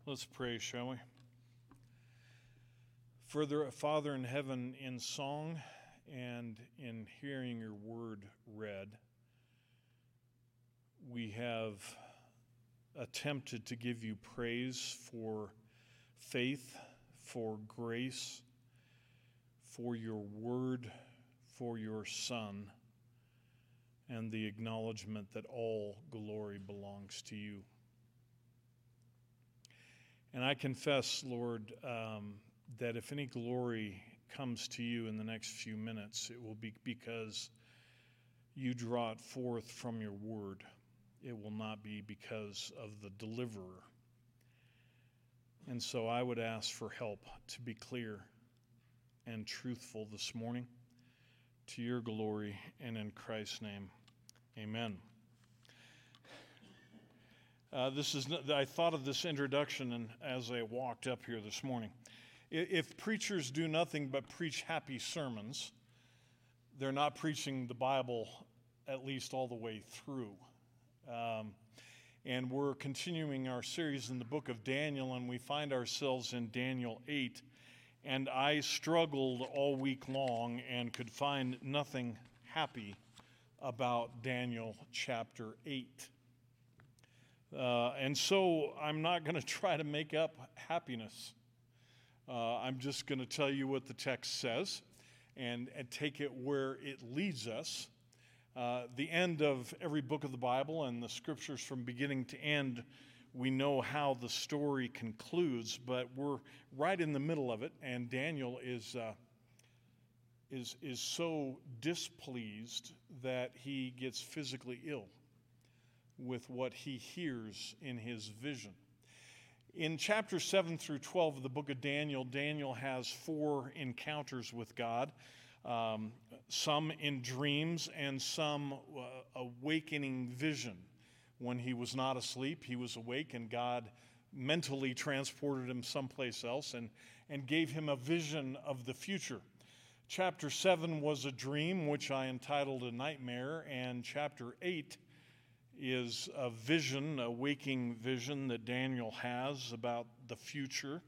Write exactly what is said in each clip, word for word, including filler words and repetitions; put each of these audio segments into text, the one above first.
Let's pray, shall we? Further, Father in heaven, in song and in hearing your word read, we have attempted to give you praise for faith, for grace, for your word, for your Son, and the acknowledgement that all glory belongs to you. And I confess, Lord, um, that if any glory comes to you in the next few minutes, it will be because you draw it forth from your word. It will not be because of the deliverer. And so I would ask for help to be clear and truthful this morning, to your glory, and in Christ's name, amen. Uh, this is. I thought of this introduction and as I walked up here this morning. If preachers do nothing but preach happy sermons, they're not preaching the Bible at least all the way through. Um, and we're continuing our series in the book of Daniel, and we find ourselves in Daniel eight. And I struggled all week long and could find nothing happy about Daniel chapter eight. Uh, and so I'm not going to try to make up happiness. Uh, I'm just going to tell you what the text says and, and take it where it leads us. Uh, the end of every book of the Bible and the scriptures from beginning to end, we know how the story concludes, but we're right in the middle of it, and Daniel is uh, is is so displeased that he gets physically ill with what he hears in his vision. In chapter seven through twelve of the book of Daniel, Daniel has four encounters with God, um, some in dreams and some uh, awakening vision. When he was not asleep, he was awake, and God mentally transported him someplace else and, and gave him a vision of the future. Chapter seven was a dream, which I entitled A Nightmare, and chapter eight is a vision, a waking vision that Daniel has about the future.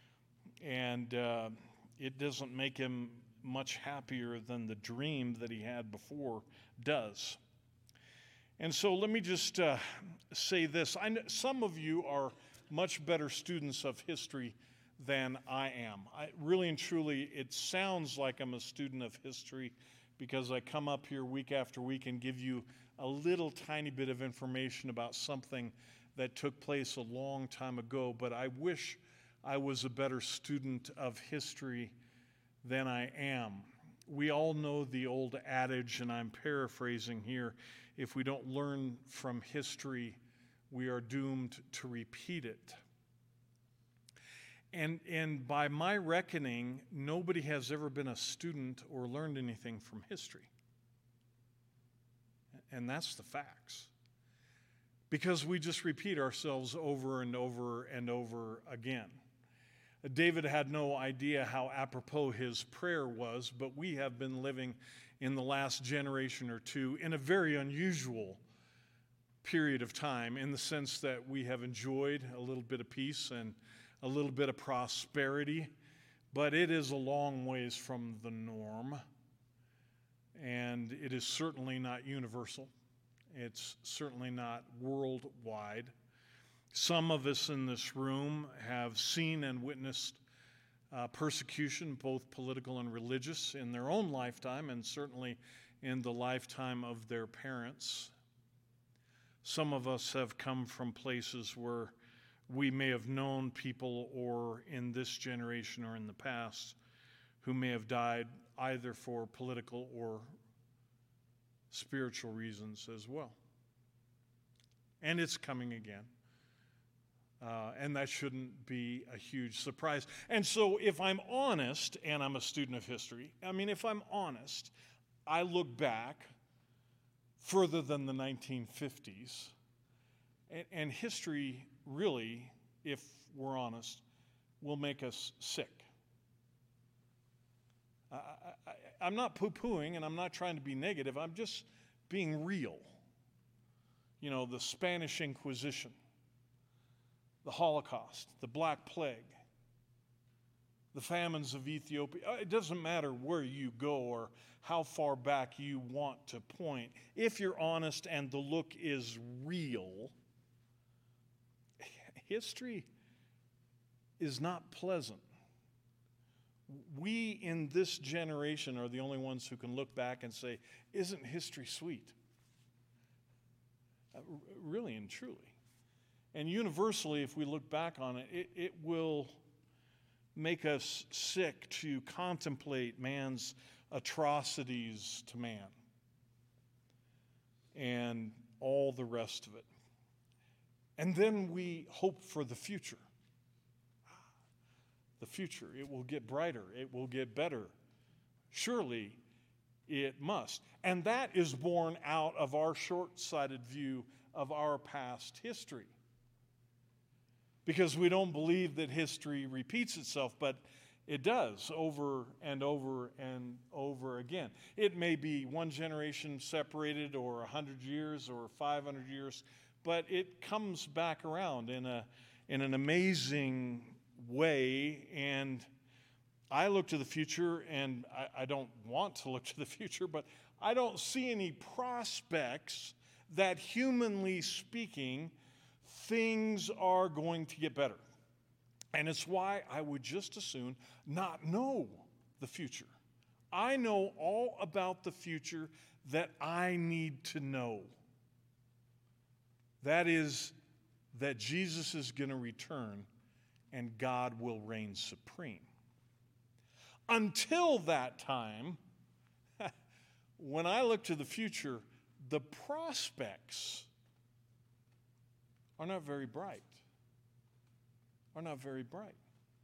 And uh, it doesn't make him much happier than the dream that he had before does. And so let me just uh, say this. I know some of you are much better students of history than I am. I, really and truly, it sounds like I'm a student of history because I come up here week after week and give you a little tiny bit of information about something that took place a long time ago. But I wish I was a better student of history than I am. We all know the old adage, and I'm paraphrasing here, if we don't learn from history, we are doomed to repeat it. And, and by my reckoning, nobody has ever been a student or learned anything from history. And that's the facts. Because we just repeat ourselves over and over and over again. David had no idea how apropos his prayer was, but we have been living in the last generation or two in a very unusual period of time, in the sense that we have enjoyed a little bit of peace and a little bit of prosperity, but it is a long ways from the norm, and it is certainly not universal. It's certainly not worldwide. Some of us in this room have seen and witnessed uh, persecution, both political and religious, in their own lifetime and certainly in the lifetime of their parents. Some of us have come from places where we may have known people, or in this generation or in the past, who may have died either for political or spiritual reasons as well. And it's coming again. Uh, and that shouldn't be a huge surprise. And so if I'm honest, and I'm a student of history, I mean, if I'm honest, I look back further than the nineteen fifties, and, and history really, if we're honest, will make us sick. I, I, I'm not poo-pooing, and I'm not trying to be negative. I'm just being real. You know, the Spanish Inquisition. the Holocaust, the Black Plague, the famines of Ethiopia. It doesn't matter where you go or how far back you want to point. If you're honest and the look is real, history is not pleasant. We in this generation are the only ones who can look back and say, isn't history sweet? Uh, really and truly. And universally, if we look back on it, it, it will make us sick to contemplate man's atrocities to man and all the rest of it. And then we hope for the future. The future, it will get brighter, it will get better. Surely it must. And that is born out of our short-sighted view of our past history. Because we don't believe that history repeats itself, but it does over and over and over again. It may be one generation separated or one hundred years or five hundred years, but it comes back around in a in an amazing way. And I look to the future, and I, I don't want to look to the future, but I don't see any prospects that, humanly speaking, things are going to get better. And it's why I would just as soon not know the future. I know all about the future that I need to know. That is, that Jesus is going to return and God will reign supreme. Until that time, when I look to the future, the prospects are not very bright. Are not very bright.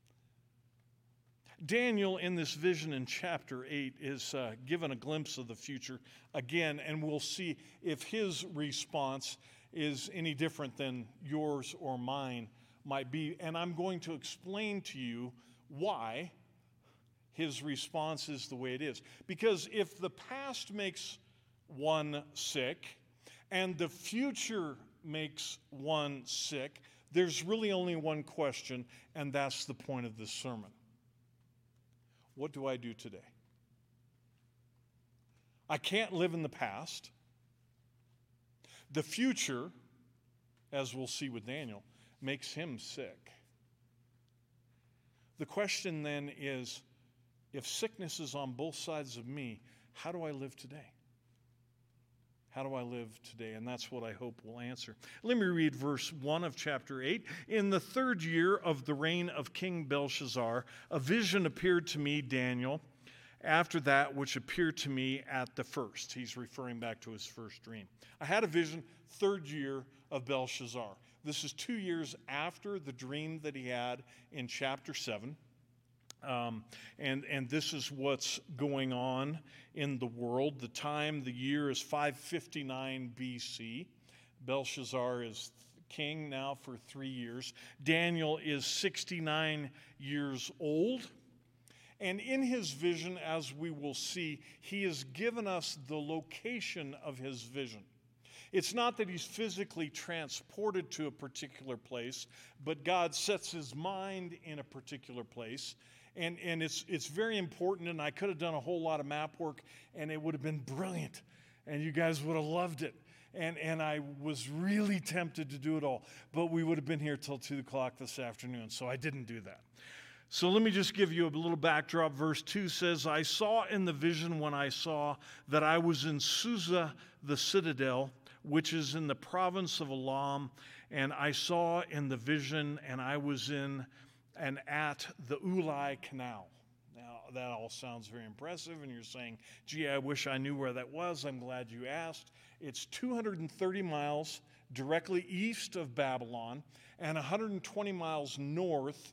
Daniel, in this vision in chapter eight, is uh, given a glimpse of the future again, and we'll see if his response is any different than yours or mine might be. And I'm going to explain to you why his response is the way it is. Because if the past makes one sick and the future makes one sick, there's really only one question, and that's the point of this sermon. What do I do today? I can't live in the past. The future, as we'll see with Daniel, makes him sick. The question then is, if sickness is on both sides of me, how do I live today? How do I live today? And that's what I hope will answer. Let me read verse one of chapter eight. In the third year of the reign of King Belshazzar, a vision appeared to me, Daniel, after that which appeared to me at the first. He's referring back to his first dream. I had a vision, third year of Belshazzar. This is two years after the dream that he had in chapter seven. Um, and, and this is what's going on in the world. The time, the year is five fifty-nine B C. Belshazzar is king now for three years. Daniel is sixty-nine years old. And in his vision, as we will see, he has given us the location of his vision. It's not that he's physically transported to a particular place, but God sets his mind in a particular place. And, and it's, it's very important, and I could have done a whole lot of map work, and it would have been brilliant, and you guys would have loved it. And, and I was really tempted to do it all, but we would have been here till two o'clock this afternoon, so I didn't do that. So let me just give you a little backdrop. Verse two says, I saw in the vision when I saw that I was in Susa, the citadel, which is in the province of Elam, and I saw in the vision, and I was in and at the Ulai Canal. Now, that all sounds very impressive, and you're saying, gee, I wish I knew where that was. I'm glad you asked. It's two hundred thirty miles directly east of Babylon and one hundred twenty miles north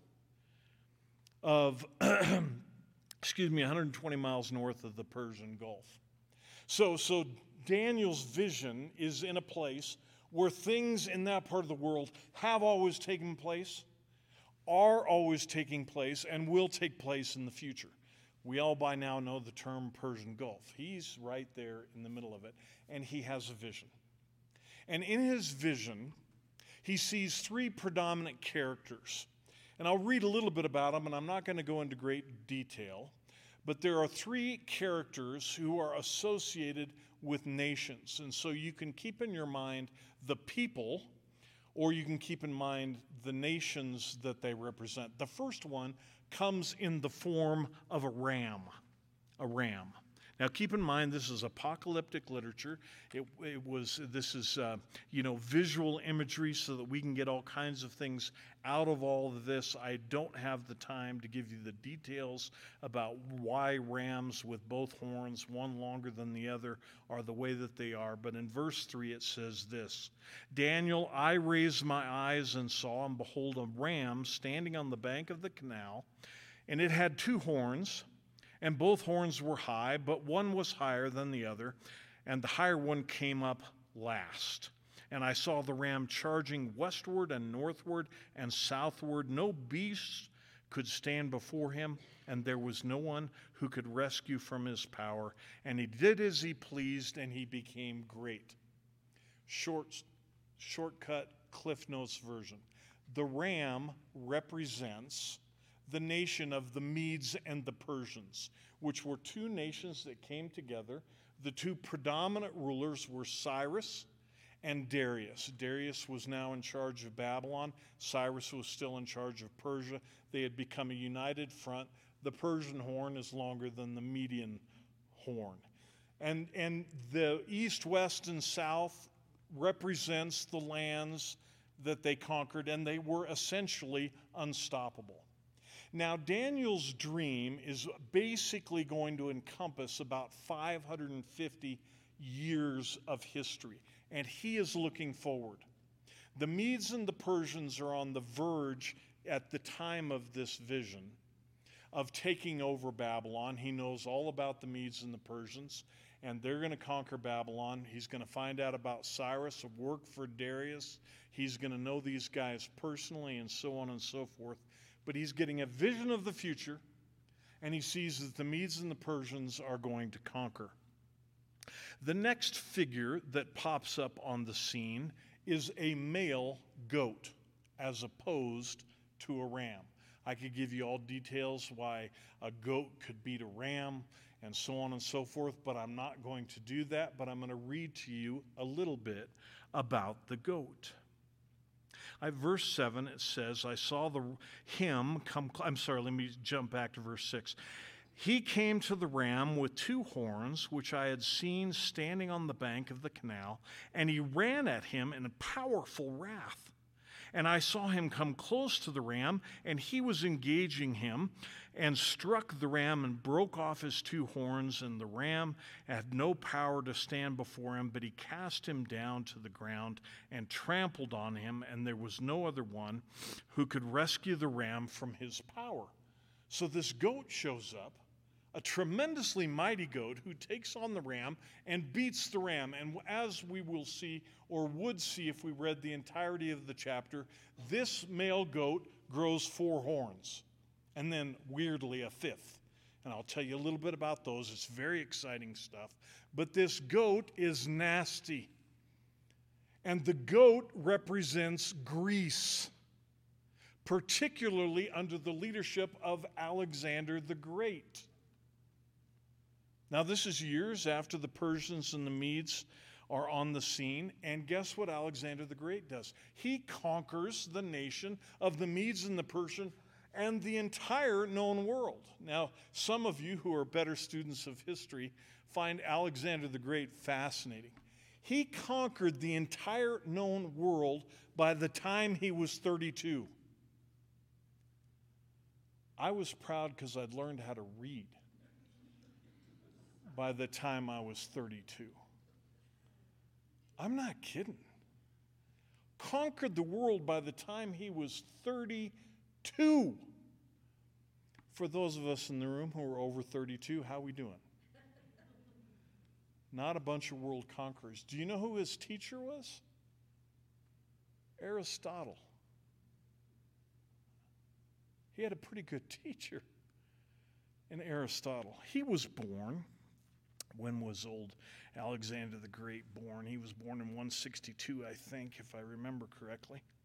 of, excuse me, one hundred twenty miles north of the Persian Gulf. So, so Daniel's vision is in a place where things in that part of the world have always taken place, are always taking place, and will take place in the future. We all by now know the term Persian Gulf. He's right there in the middle of it, and he has a vision. And in his vision, he sees three predominant characters. And I'll read a little bit about them, and I'm not going to go into great detail. But there are three characters who are associated with nations. And so you can keep in your mind the people, or you can keep in mind the nations that they represent. The first one comes in the form of a ram, a ram. Now, keep in mind, this is apocalyptic literature. It, it was, this is, uh, you know, visual imagery so that we can get all kinds of things out of all of this. I don't have the time to give you the details about why rams with both horns, one longer than the other, are the way that they are. But in verse three, it says this, Daniel, I raised my eyes and saw, and behold, a ram standing on the bank of the canal, and it had two horns, and both horns were high, but one was higher than the other, and the higher one came up last. And I saw the ram charging westward and northward and southward. No beast could stand before him, and there was no one who could rescue from his power. And he did as he pleased, and he became great. Short, shortcut Cliff Notes version. The ram represents the nation of the Medes and the Persians, which were two nations that came together. The two predominant rulers were Cyrus and Darius. Darius was now in charge of Babylon. Cyrus was still in charge of Persia. They had become a united front. The Persian horn is longer than the Median horn. And, and the east, west, and south represents the lands that they conquered, and they were essentially unstoppable. Now, Daniel's dream is basically going to encompass about five hundred fifty years of history, and he is looking forward. The Medes and the Persians are on the verge at the time of this vision of taking over Babylon. He knows all about the Medes and the Persians, and they're going to conquer Babylon. He's going to find out about Cyrus, work for Darius. He's going to know these guys personally, and so on and so forth. But he's getting a vision of the future, and he sees that the Medes and the Persians are going to conquer. The next figure that pops up on the scene is a male goat, as opposed to a ram. I could give you all details why a goat could beat a ram, and so on and so forth, but I'm not going to do that, but I'm going to read to you a little bit about the goat. I, verse seven, it says, I saw the him come, I'm sorry, let me jump back to verse six. He came to the ram with two horns, which I had seen standing on the bank of the canal, and he ran at him in a powerful wrath. And I saw him come close to the ram, and he was engaging him, and struck the ram and broke off his two horns, and the ram had no power to stand before him, but he cast him down to the ground and trampled on him, and there was no other one who could rescue the ram from his power. So this goat shows up, a tremendously mighty goat who takes on the ram and beats the ram. And as we will see, or would see if we read the entirety of the chapter, this male goat grows four horns, and then weirdly a fifth. And I'll tell you a little bit about those. It's very exciting stuff. But this goat is nasty. And the goat represents Greece, particularly under the leadership of Alexander the Great. Now, this is years after the Persians and the Medes are on the scene, and guess what Alexander the Great does? He conquers the nation of the Medes and the Persian and the entire known world. Now, some of you who are better students of history find Alexander the Great fascinating. He conquered the entire known world by the time he was thirty-two. I was proud because I'd learned how to read by the time I was thirty-two. I'm not kidding. Conquered the world by the time he was thirty-two. For those of us in the room who are over thirty-two, how are we doing? Not a bunch of world conquerors. Do you know who his teacher was? Aristotle. He had a pretty good teacher in Aristotle. He was born. When was old Alexander the Great born? He was born in one sixty-two, I think, if I remember correctly.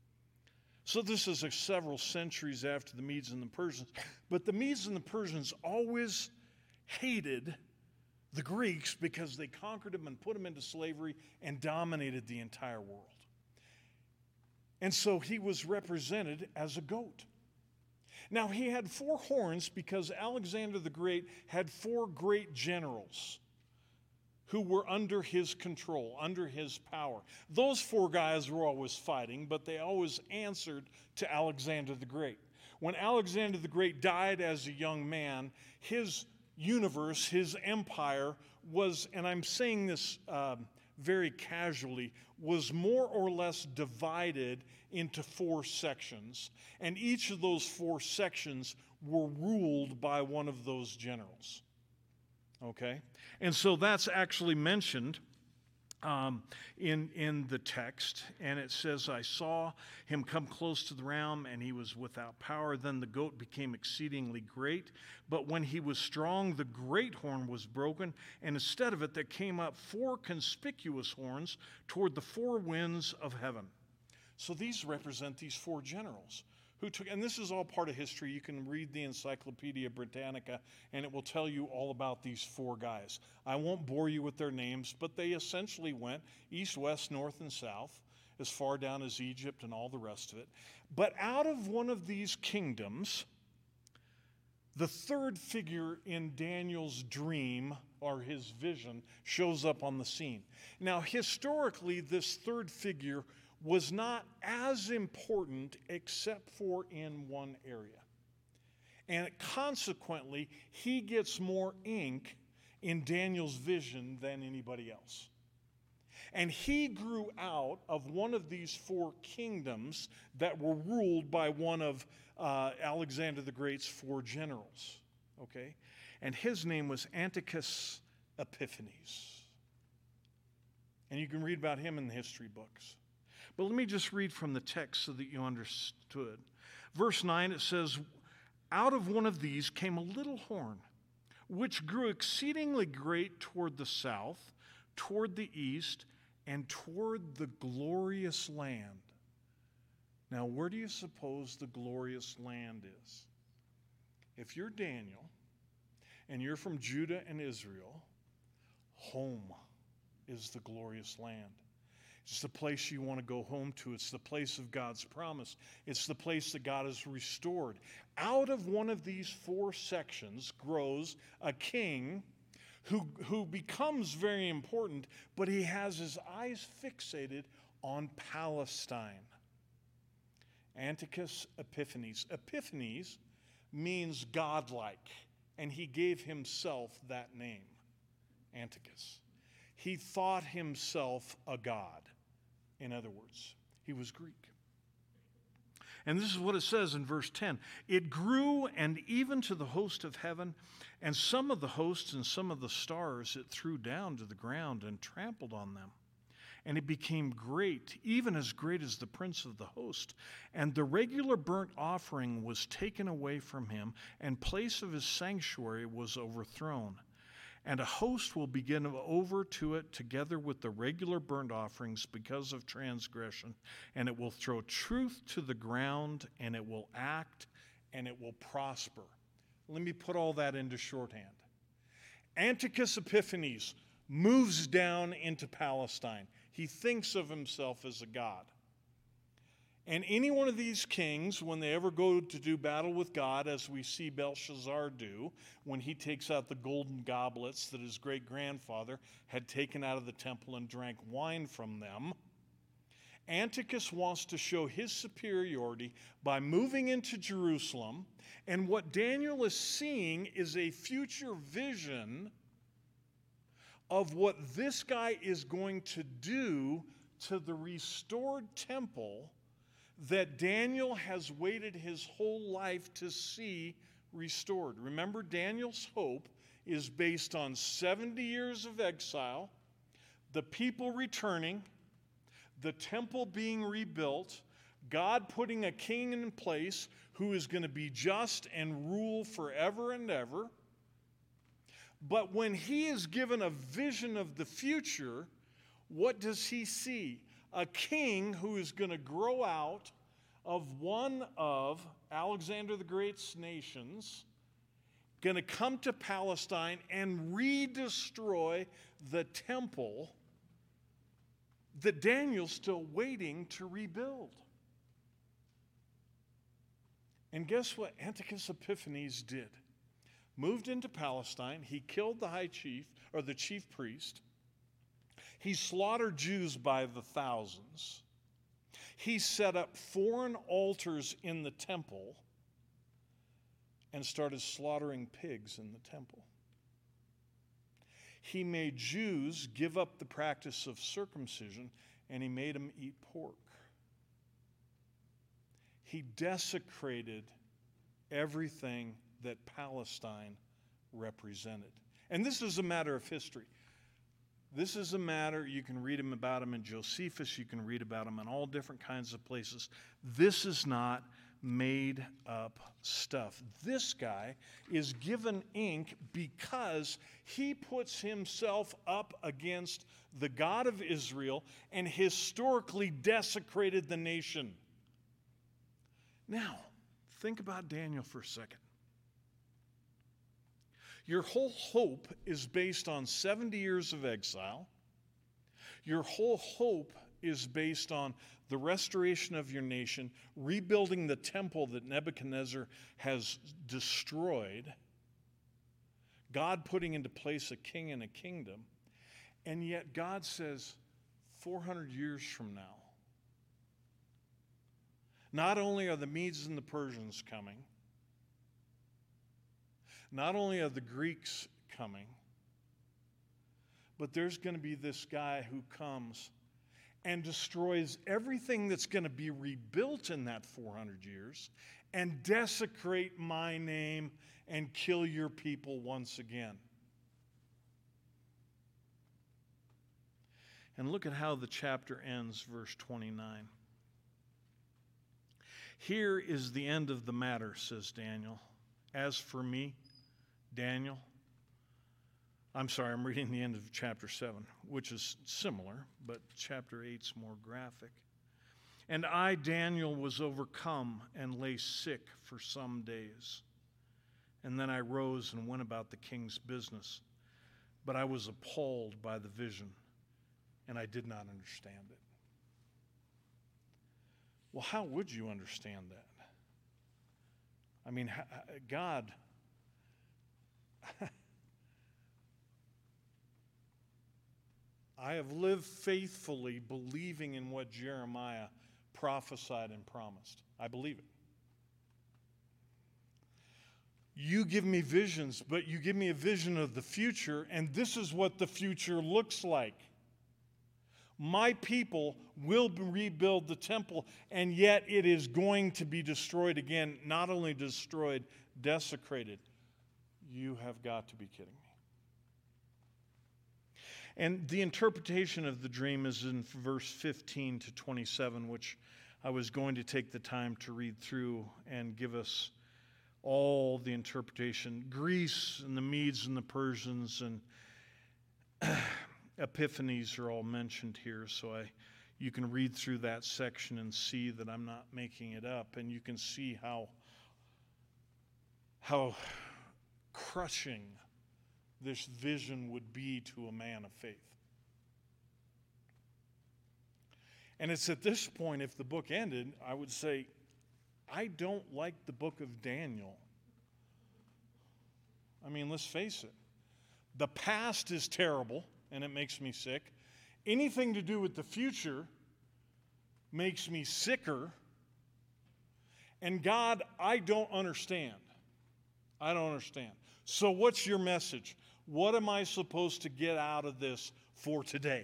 So this is uh, several centuries after the Medes and the Persians. But the Medes and the Persians always hated the Greeks because they conquered them and put them into slavery and dominated the entire world. And so he was represented as a goat. Now, he had four horns because Alexander the Great had four great generals who were under his control, under his power. Those four guys were always fighting, but they always answered to Alexander the Great. When Alexander the Great died as a young man, his universe, his empire was, and I'm saying this um, very casually, was more or less divided into four sections, and each of those four sections were ruled by one of those generals. Okay? And so that's actually mentioned um, in, in the text, and it says, I saw him come close to the realm, and he was without power. Then the goat became exceedingly great, but when he was strong, the great horn was broken, and instead of it there came up four conspicuous horns toward the four winds of heaven. So these represent these four generals who took, and this is all part of history. You can read the Encyclopedia Britannica, and it will tell you all about these four guys. I won't bore you with their names, but they essentially went east, west, north, and south, as far down as Egypt and all the rest of it. But out of one of these kingdoms, the third figure in Daniel's dream, or his vision, shows up on the scene. Now, historically, this third figure was not as important except for in one area. And consequently, he gets more ink in Daniel's vision than anybody else. And he grew out of one of these four kingdoms that were ruled by one of uh, Alexander the Great's four generals. Okay? And his name was Antiochus Epiphanes. And you can read about him in the history books. But let me just read from the text so that you understood. Verse nine, it says, out of one of these came a little horn, which grew exceedingly great toward the south, toward the east, and toward the glorious land. Now, where do you suppose the glorious land is? If you're Daniel, and you're from Judah and Israel, home is the glorious land. It's the place you want to go home to. It's the place of God's promise. It's the place that God has restored. Out of one of these four sections grows a king who, who becomes very important, but he has his eyes fixated on Palestine. Antiochus Epiphanes. Epiphanes means godlike, and he gave himself that name, Antiochus. He thought himself a god. In other words, he was Greek. And this is what it says in verse ten. It grew, and even to the host of heaven, and some of the hosts and some of the stars it threw down to the ground and trampled on them. And it became great, even as great as the prince of the host. And the regular burnt offering was taken away from him, and place of his sanctuary was overthrown. And a host will be given over to it together with the regular burnt offerings because of transgression. And it will throw truth to the ground, and it will act, and it will prosper. Let me put all that into shorthand. Antiochus Epiphanes moves down into Palestine. He thinks of himself as a god. And any one of these kings, when they ever go to do battle with God, as we see Belshazzar do, when he takes out the golden goblets that his great-grandfather had taken out of the temple and drank wine from them, Antiochus wants to show his superiority by moving into Jerusalem. And what Daniel is seeing is a future vision of what this guy is going to do to the restored temple that Daniel has waited his whole life to see restored. Remember, Daniel's hope is based on seventy years of exile, the people returning, the temple being rebuilt, God putting a king in place who is going to be just and rule forever and ever. But when he is given a vision of the future, what does he see? A king who is going to grow out of one of Alexander the Great's nations going to come to Palestine and redestroy the temple that Daniel's still waiting to rebuild. And guess what Antiochus Epiphanes did? Moved into Palestine. He killed the high chief, or the chief priest. He slaughtered Jews by the thousands. He set up foreign altars in the temple and started slaughtering pigs in the temple. He made Jews give up the practice of circumcision, and he made them eat pork. He desecrated everything that Palestine represented. And this is a matter of history. This is a matter, you can read him about him in Josephus, you can read about him in all different kinds of places. This is not made up stuff. This guy is given ink because he puts himself up against the God of Israel and historically desecrated the nation. Now, think about Daniel for a second. Your whole hope is based on seventy years of exile. Your whole hope is based on the restoration of your nation, rebuilding the temple that Nebuchadnezzar has destroyed, God putting into place a king and a kingdom, and yet God says four hundred years from now, not only are the Medes and the Persians coming, not only are the Greeks coming, but there's going to be this guy who comes and destroys everything that's going to be rebuilt in that four hundred years and desecrate my name and kill your people once again. And look at how the chapter ends, verse twenty-nine. Here is the end of the matter, says Daniel. As for me, Daniel, I'm sorry, I'm reading the end of chapter seven, which is similar, but chapter eight's more graphic. And I, Daniel, was overcome and lay sick for some days. And then I rose and went about the king's business. But I was appalled by the vision, and I did not understand it. Well, how would you understand that? I mean, God... I have lived faithfully believing in what Jeremiah prophesied and promised. I believe it. You give me visions, but you give me a vision of the future, and this is what the future looks like. My people will rebuild the temple, and yet it is going to be destroyed again. Not only destroyed, desecrated. You have got to be kidding me. And the interpretation of the dream is in verse fifteen to twenty-seven, which I was going to take the time to read through and give us all the interpretation. Greece and the Medes and the Persians and Epiphanes are all mentioned here, so I, you can read through that section and see that I'm not making it up, and you can see how, how crushing this vision would be to a man of faith. And it's at this point, if the book ended, I would say, I don't like the book of Daniel. I mean, let's face it. The past is terrible, and it makes me sick. Anything to do with the future makes me sicker. And God, I don't understand. I don't understand. So what's your message? What am I supposed to get out of this for today?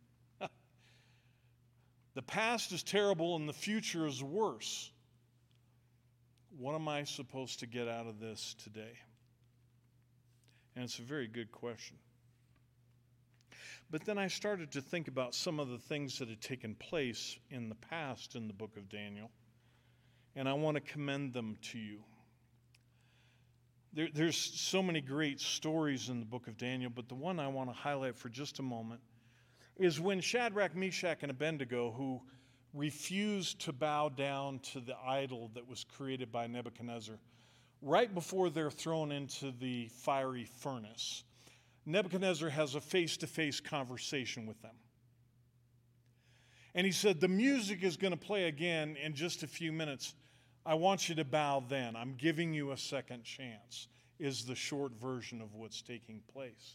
The past is terrible and the future is worse. What am I supposed to get out of this today? And it's a very good question. But then I started to think about some of the things that had taken place in the past in the book of Daniel, and I want to commend them to you. There, there's so many great stories in the book of Daniel, but the one I want to highlight for just a moment is when Shadrach, Meshach, and Abednego, who refused to bow down to the idol that was created by Nebuchadnezzar, right before they're thrown into the fiery furnace, Nebuchadnezzar has a face-to-face conversation with them. And he said, the music is going to play again in just a few minutes. I want you to bow then. I'm giving you a second chance, is the short version of what's taking place.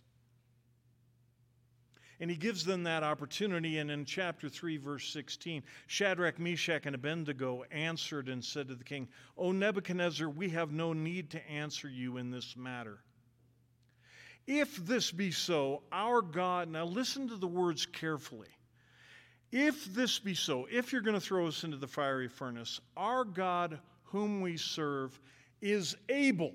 And he gives them that opportunity, and in chapter three, verse sixteen, Shadrach, Meshach, and Abednego answered and said to the king, O Nebuchadnezzar, we have no need to answer you in this matter. If this be so, our God, now listen to the words carefully. If this be so, if you're going to throw us into the fiery furnace, our God whom we serve is able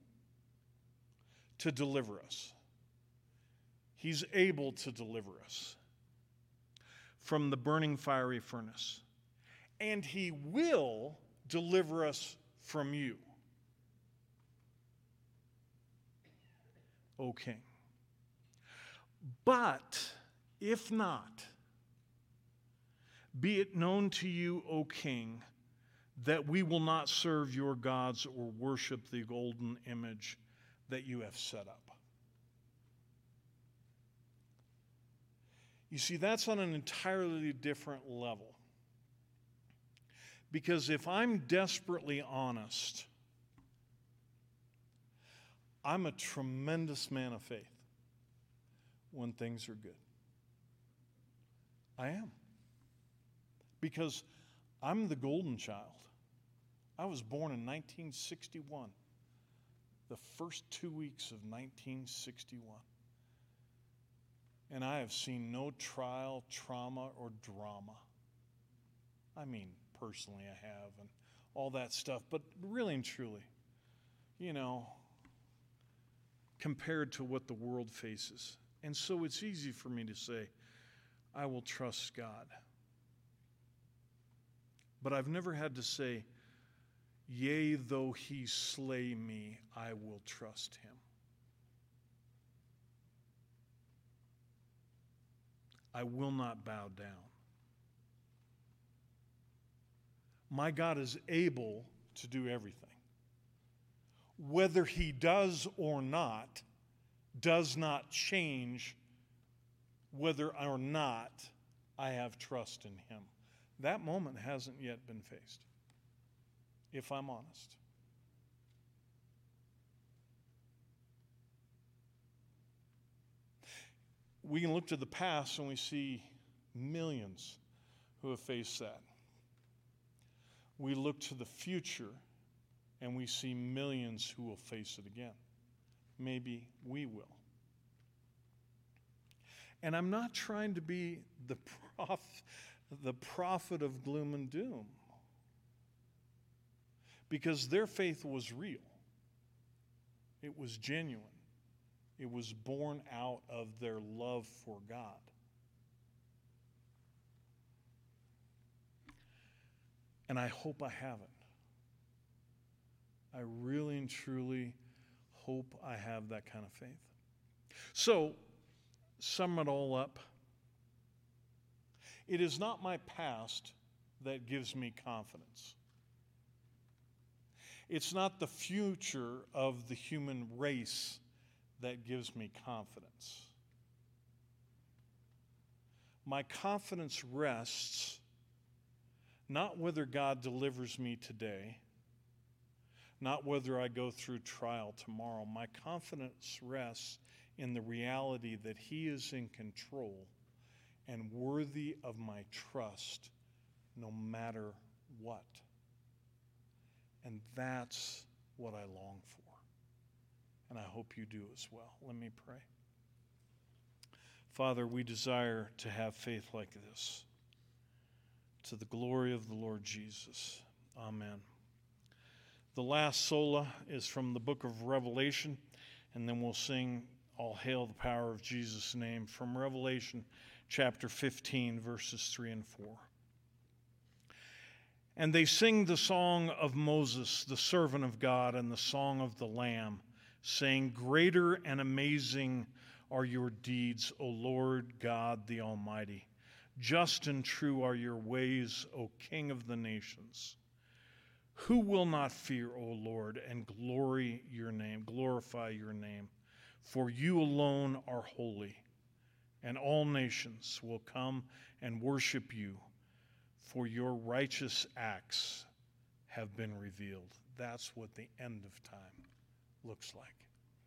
to deliver us. He's able to deliver us from the burning fiery furnace. And he will deliver us from you, O king. But if not, be it known to you, O king, that we will not serve your gods or worship the golden image that you have set up. You see, that's on an entirely different level. Because if I'm desperately honest, I'm a tremendous man of faith when things are good. I am. Because I'm the golden child. I was born in nineteen sixty-one, the first two weeks of nineteen sixty-one. And I have seen no trial, trauma, or drama. I mean, personally I have, and all that stuff. But really and truly, you know, compared to what the world faces. And so it's easy for me to say, I will trust God. But I've never had to say, yea, though he slay me, I will trust him. I will not bow down. My God is able to do everything. Whether he does or not does not change whether or not I have trust in him. That moment hasn't yet been faced, if I'm honest. We can look to the past and we see millions who have faced that. We look to the future and we see millions who will face it again. Maybe we will. And I'm not trying to be the prof, the prophet of gloom and doom, because their faith was real. It was genuine. It was born out of their love for God. And I hope I haven't. I really and truly hope I have that kind of faith. So, sum it all up. It is not my past that gives me confidence. It's not the future of the human race that gives me confidence. My confidence rests not whether God delivers me today, not whether I go through trial tomorrow. My confidence rests in the reality that he is in control and worthy of my trust no matter what. And that's what I long for. And I hope you do as well. Let me pray. Father, we desire to have faith like this, to the glory of the Lord Jesus. Amen. The last sola is from the book of Revelation, and then we'll sing All Hail the Power of Jesus' Name from Revelation chapter fifteen, verses three and four. And they sing the song of Moses, the servant of God, and the song of the Lamb, saying, Greater and amazing are your deeds, O Lord God the Almighty. Just and true are your ways, O King of the nations. Who will not fear, O Lord, and glory your name, glorify your name? For you alone are holy, and all nations will come and worship you, for your righteous acts have been revealed. That's what the end of time looks like.